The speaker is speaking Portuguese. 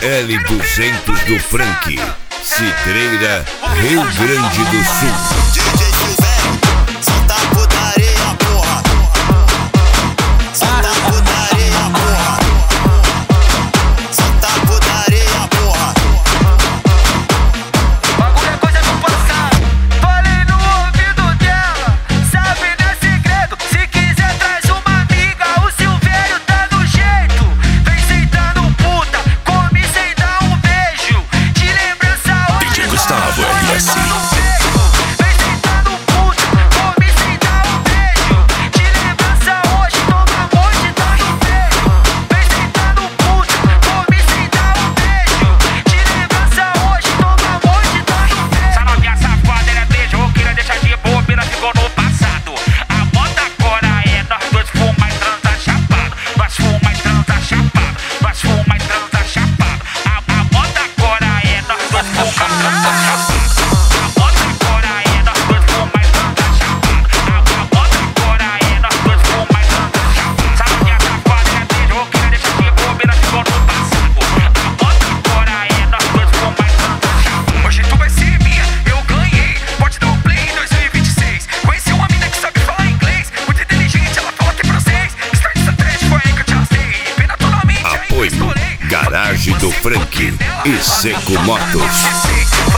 L200 do Frank, Cidreira, Rio Grande do Sul. DJ Silvério, solta a putaria, porra. Solta a putaria, porra. Solta a putaria, porra. Bagulho é coisa do passado. Falei no ouvido dela, sabe, não é segredo. Se quiser traz uma amiga, o Silvério tá no jeito. Vem sentando puta, come sem dar um beijo. De lembrança hoje DJ Gustavo LS. Garagem do Frank e Seco Motos.